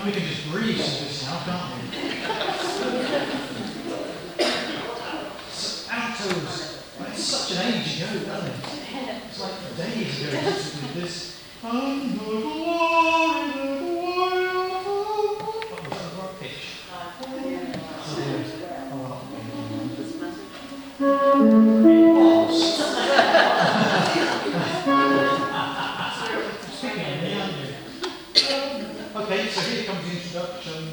We can just breeze through this now, can't we? Altos, it's such an age ago, doesn't it? It's like days ago to do this. Under the glory, the glory of God. What was that, the right pitch? Speaking of me, aren't you? Okay, so here comes the introduction.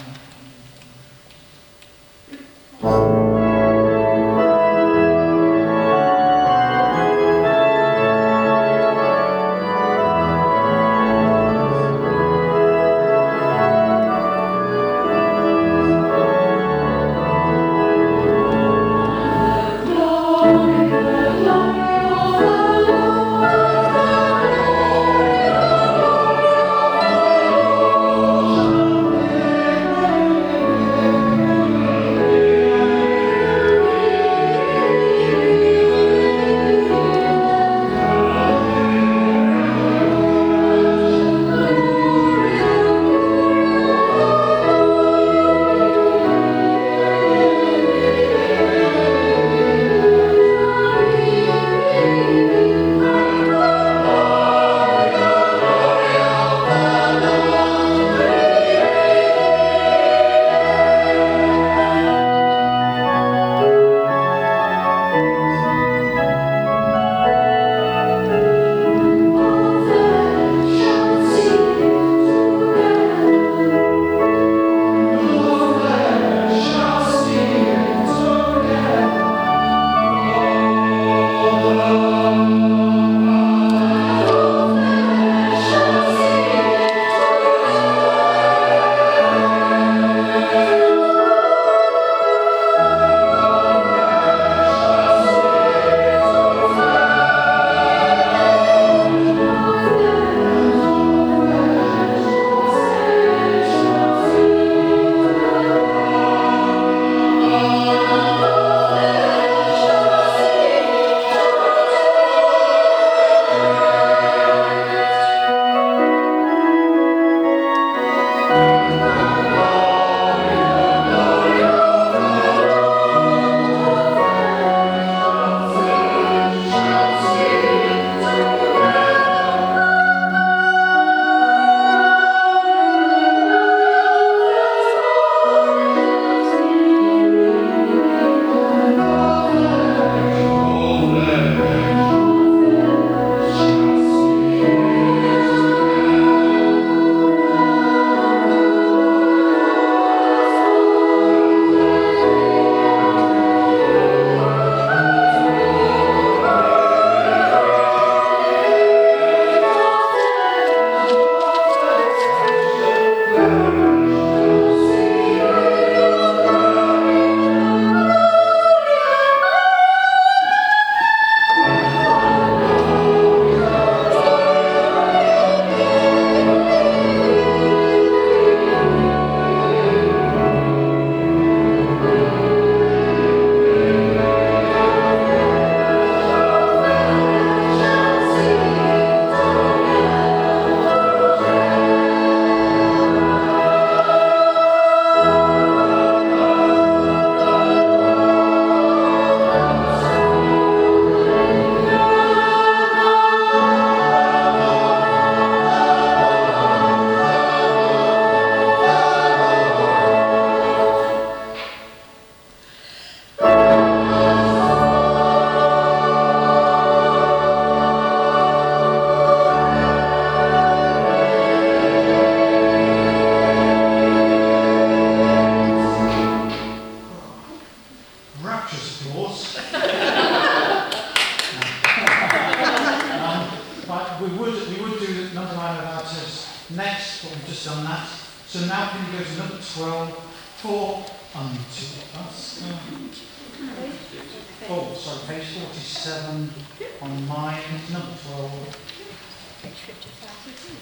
next, but we've just done that. So now can you go to number 12, for unto us. Oh, sorry, page 47 on mine, number 12. Page 55.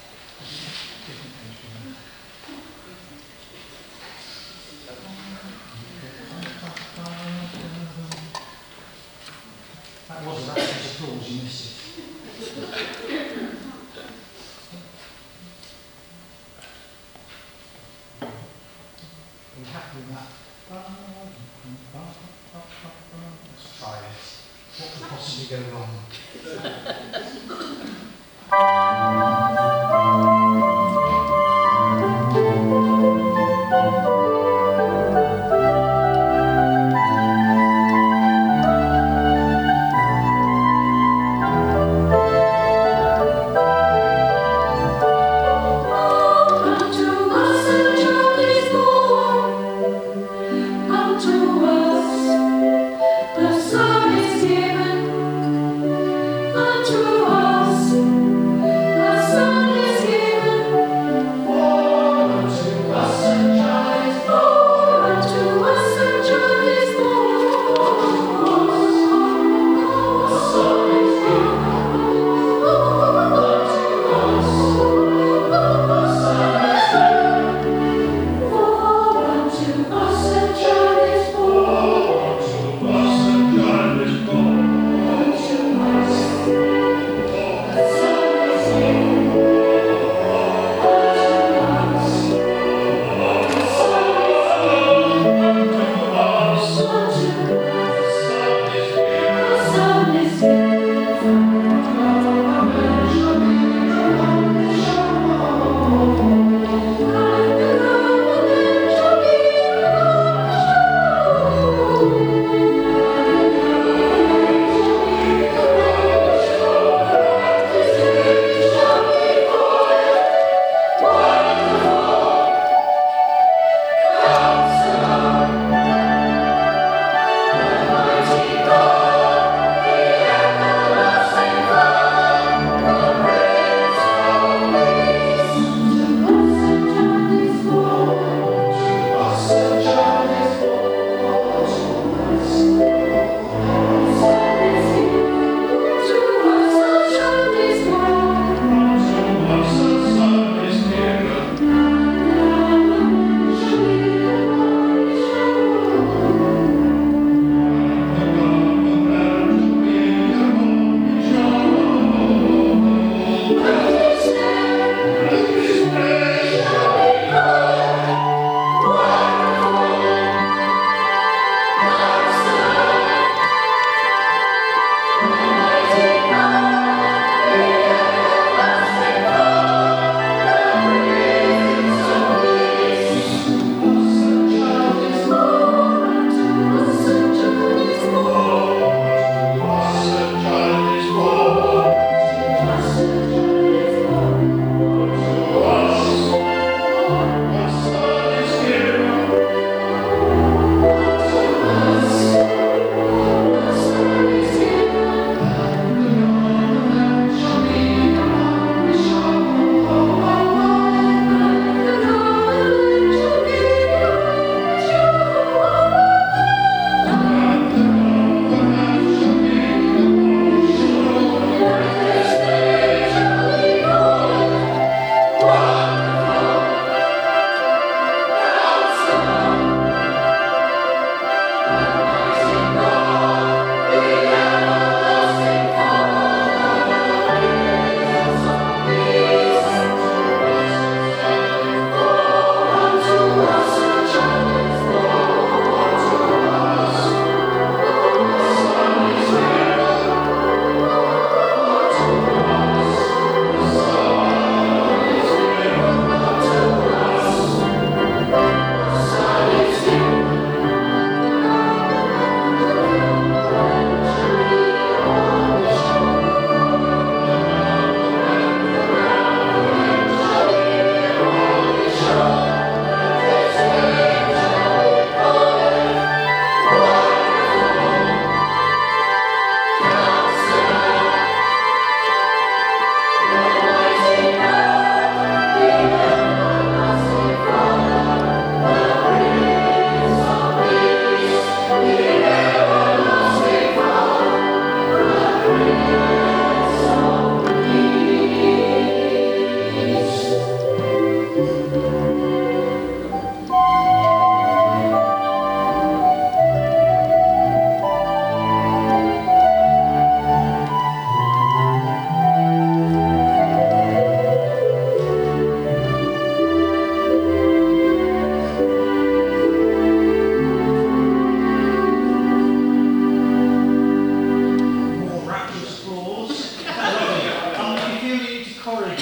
That was that was applause, you missed it. doing that. Let's try this. What could possibly go wrong? Unto us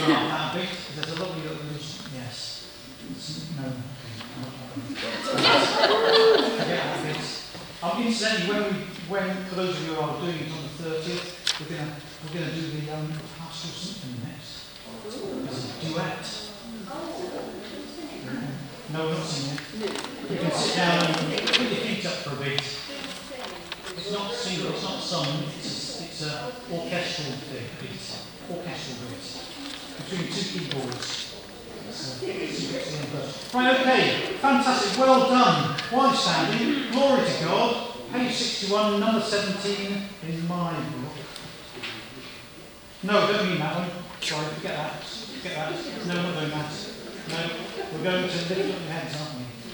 that bit. There's a lovely little yes. No. Forget that bit. Incidentally, when for those of you who are doing it on the 30th, we're gonna do the Pastoral Symphony next. As a duet. No, not singing. You can sit down and put your feet up for a bit. It's not single, it's not sung, it's an orchestral thing. It's orchestral bit between two keyboards. Right, okay, fantastic, well done. Why standing? Glory to God. Page 61, number 17 in my book. No, don't mean that one. Sorry, forget that. Forget that. No, we're not doing that. No, we're going to lift up your heads, aren't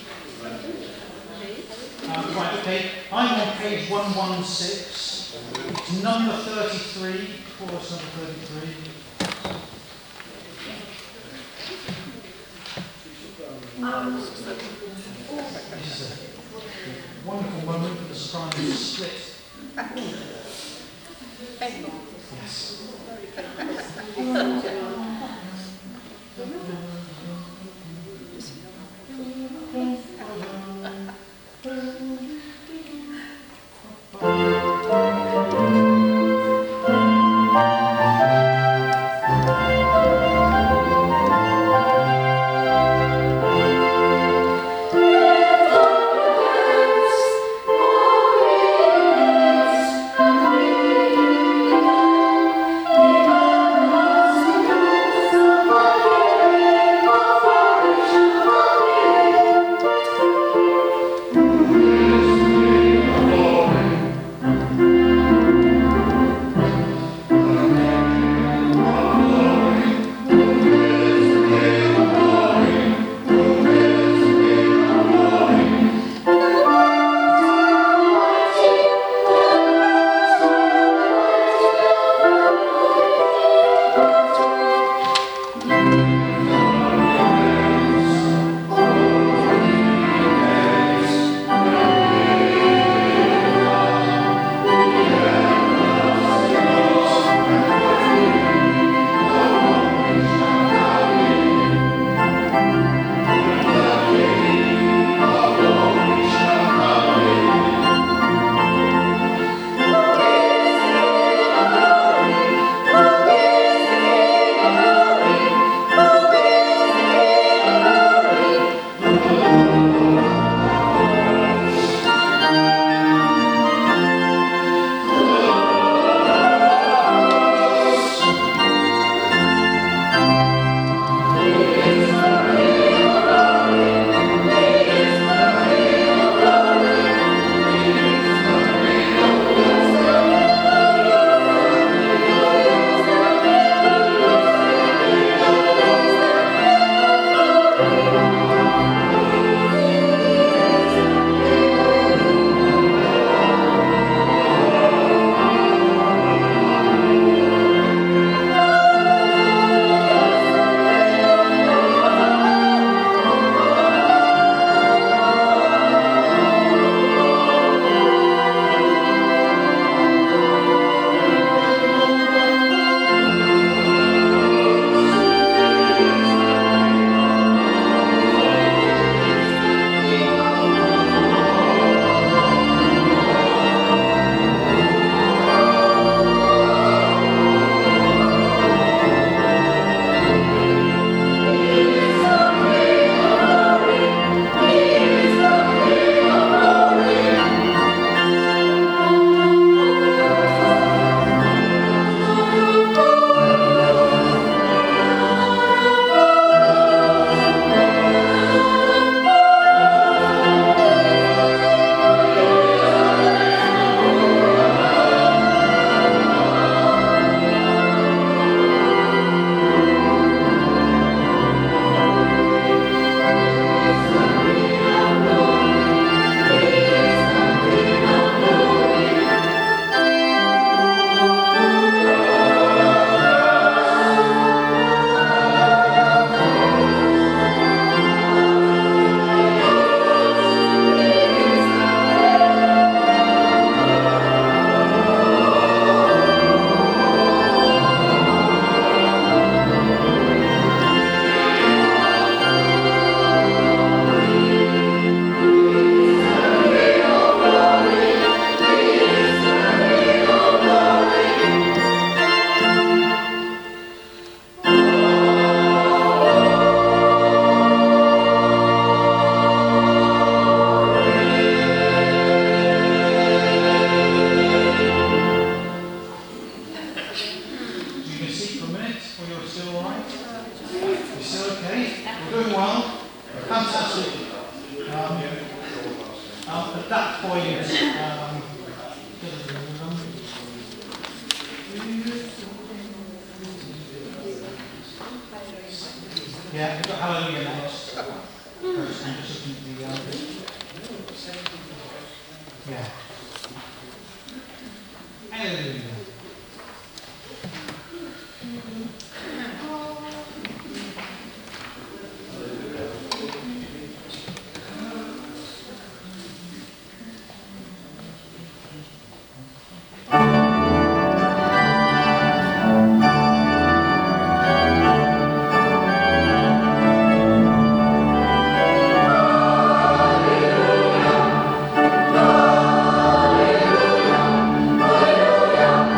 we? Right, okay. I'm on page 116. It's number 33. Chorus number 33. This is a wonderful moment for the soprano to split. Yes. So, okay, we're doing well. Fantastic. At that point, yeah, we've got Hallelujah next. I'm just looking at the, yeah. Hallelujah. Hallelujah.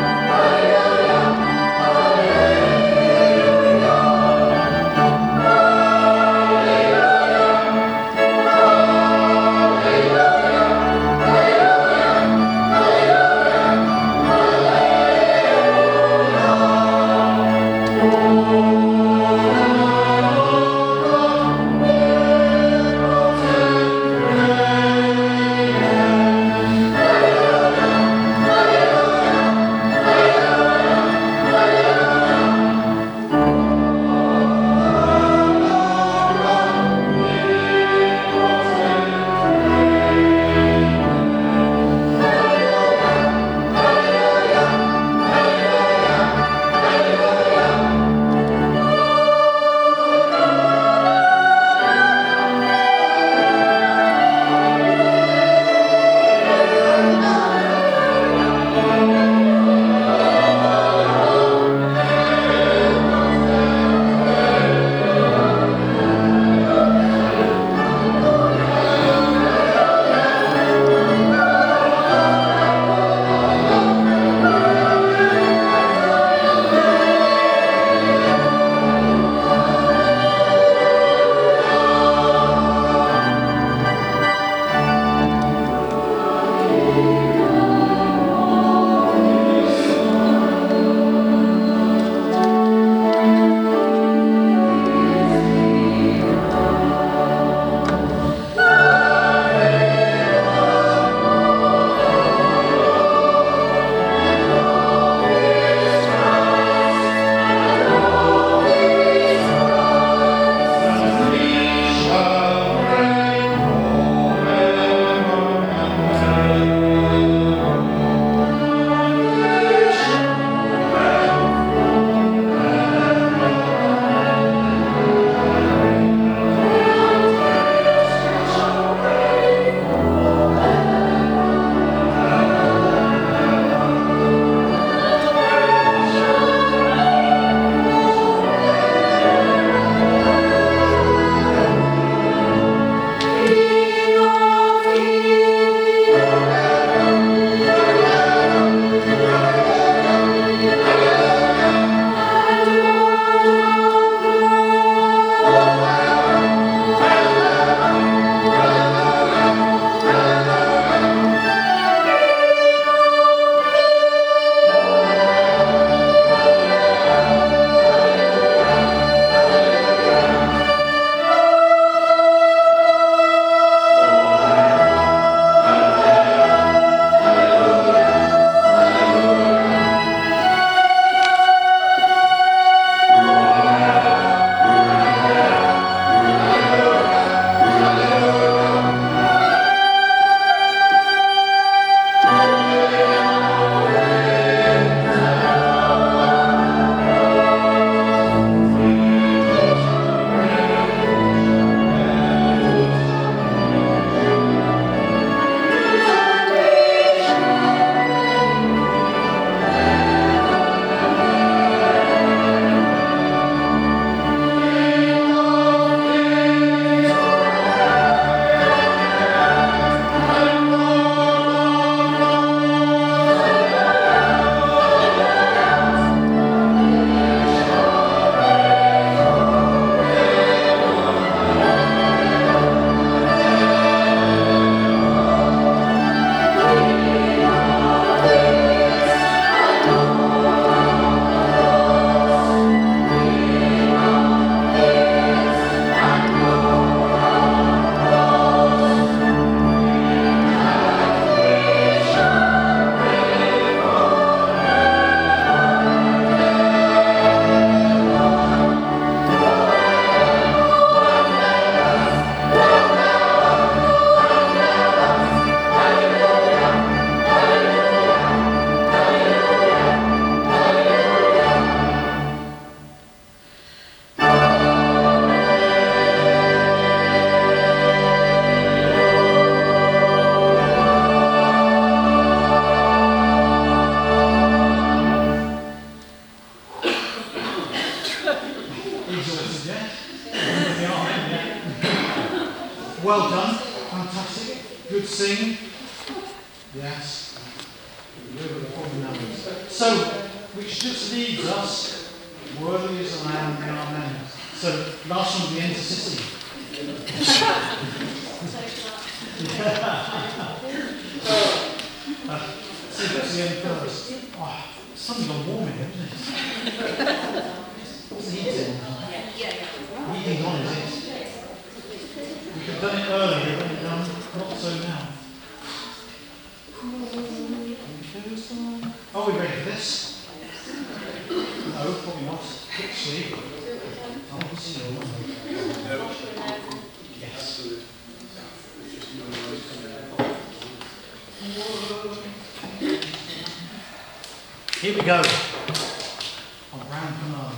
answers yet. Yeah. Well done. Fantastic. Good singing. Yes. So, which just leaves us, worthy is the Lamb, amen. So, last one will be intercity. See, that's the end first. Oh, something's gone warm in here, isn't it? What's the heating on? Heating's on, is it? We could have done it earlier, but not so now. Are we ready for this? No, probably not. Quick sleep. Oh, this is all right. Yes. Here we go. On round command.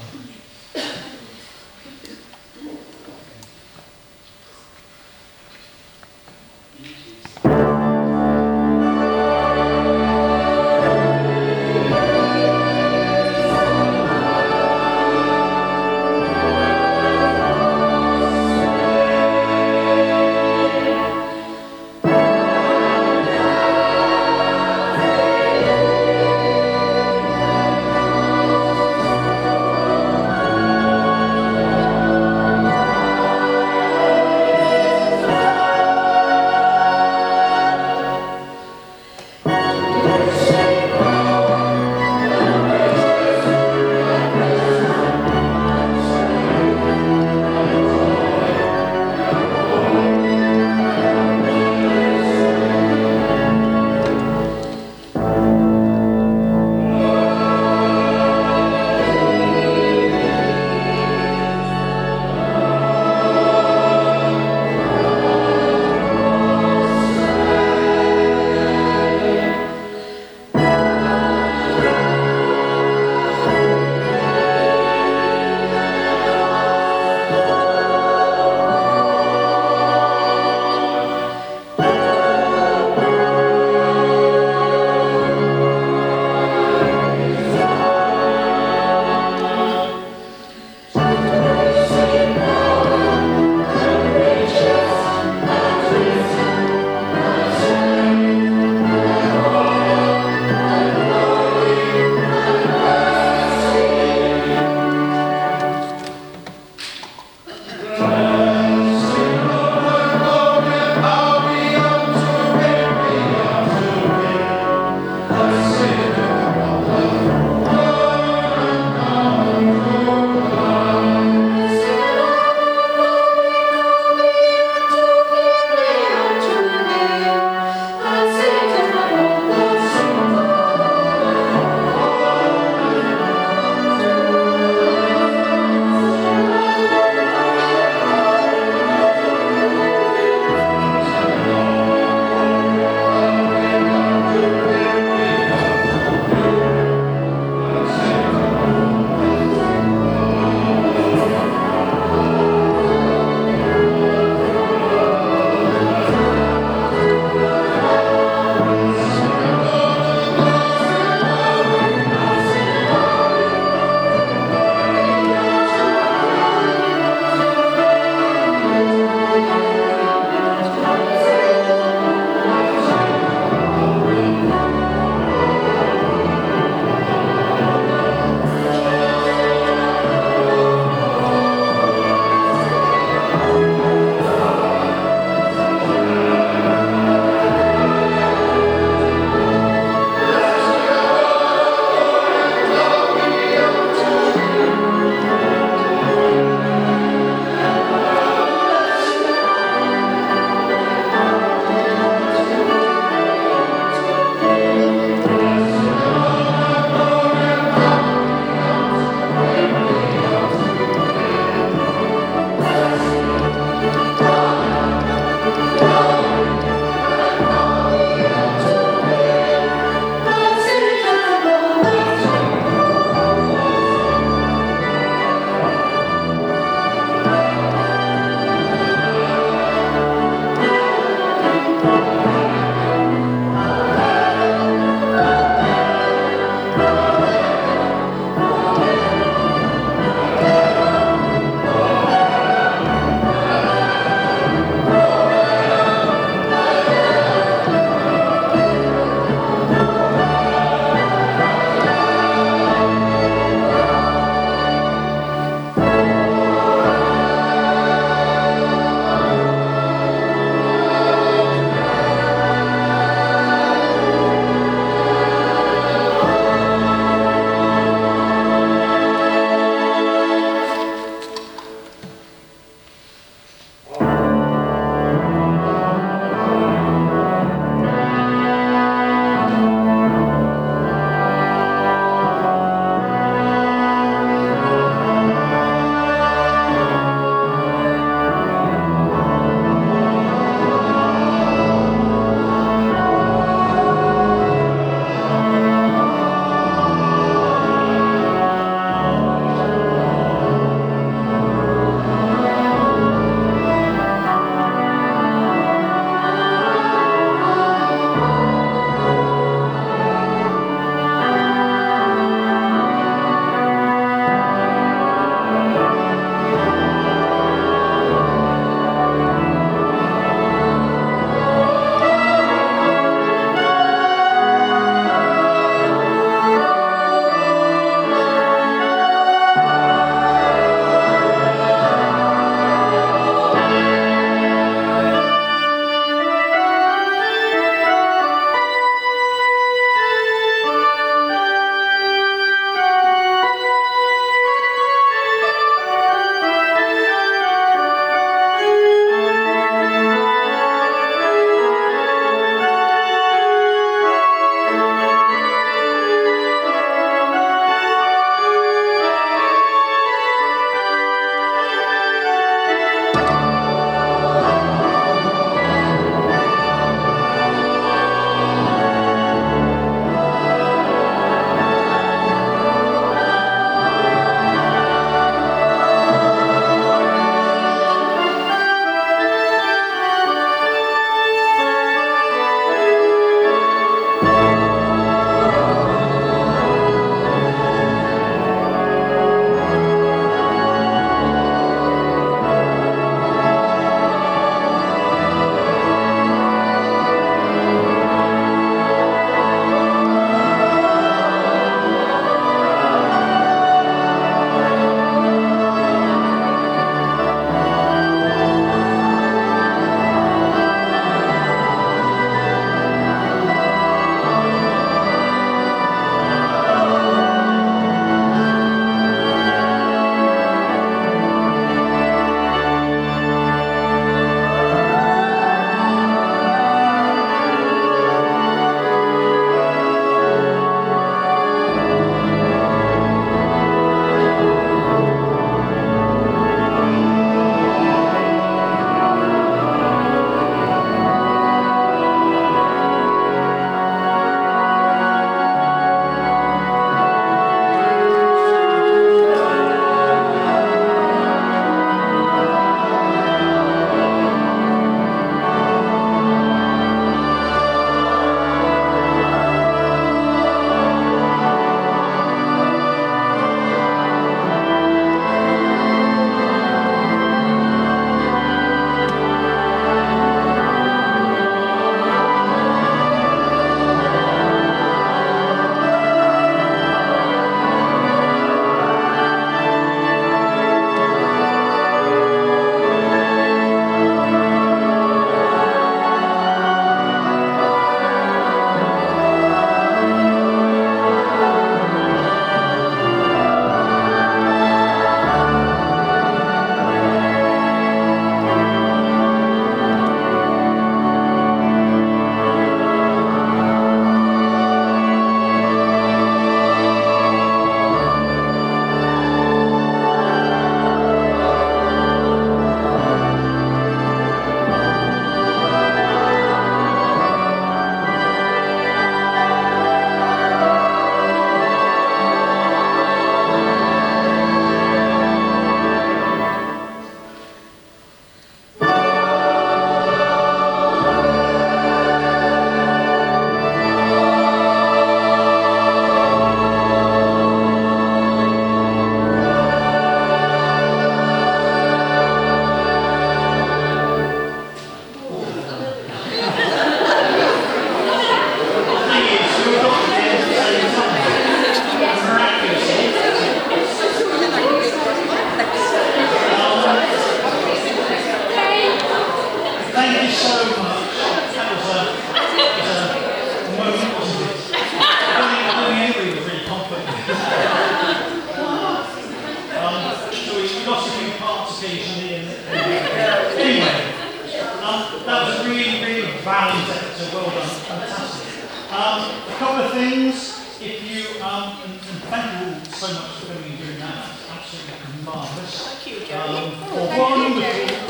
That was a really, really valiant effort, so well done. Fantastic. A couple of things. If you, and thank you all so much for coming and doing that. That's absolutely marvellous. Thank you, Jerry. Wonderful.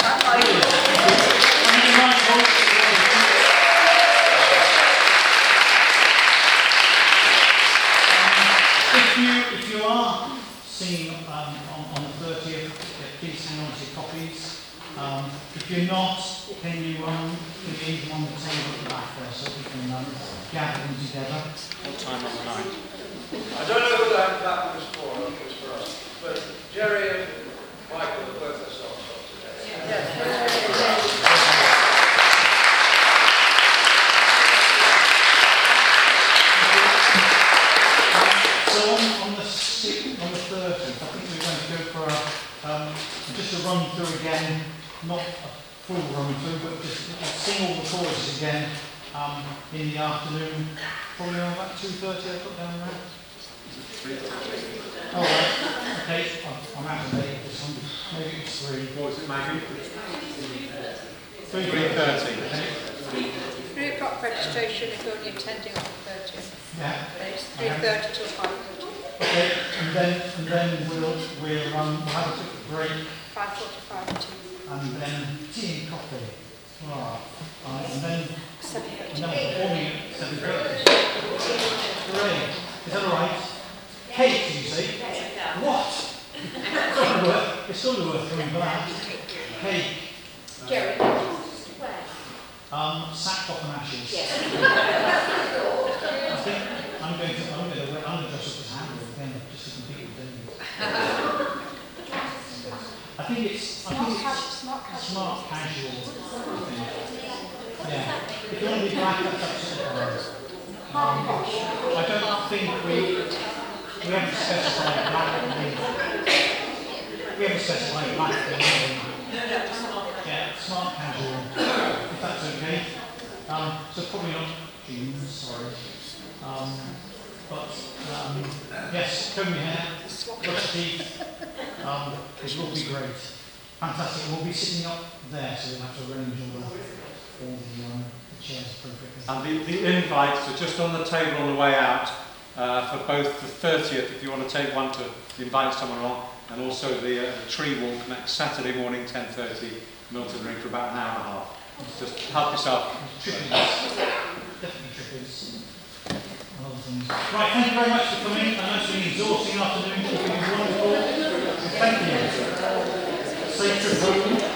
If you are singing on the 30th, please hang on to your copies. If you're not, can you leave them on the table at the back there so we can gather them together? What time on the night? I don't know who that was for, I think it was for us. But Jerry and Michael have both their songs up today. So on the 30th, I think we're going to go for just a run through again, not a full run through, but just sing all the choruses again in the afternoon, probably around about 2:30 I put down there. Oh, right. Okay, I'm out of date with this one. Maybe it's 3. What was it, Maggie? 3:30. 3 o'clock registration if you're only attending on the 30th. Yeah. And it's 3:30 till 5:30. Okay, and then we'll have a quick break. 5:45 to And then tea and coffee. Right. And then 7:30. we're performing at 7:30. Great. Is that all right? Cake, you say? What? It's still worth coming back. Cake. Jerry, Sackcloth and ashes. I think I'm going to dress up as Hamlet again, just to compete with David. I think it's smart casual. I think. Yeah. If you want to be black, that's absolutely fine. I don't think we haven't specified black. We haven't specified black. Yeah, smart casual. If that's okay. So probably not jeans. Sorry. But yes, comb your hair, brush teeth. It will be great. Fantastic. We'll be sitting up there, so we'll have to arrange all the chairs appropriately. And the invites are just on the table on the way out for both the 30th, if you want to take one to invite someone on, and also the tree walk next Saturday morning, 10:30, Milton Ring, for about an hour and a half. Just help yourself. Definitely trippers. Right, thank you very much for coming. I know it's been an exhausting afternoon, but it's been wonderful. Thank you. Safe trip home.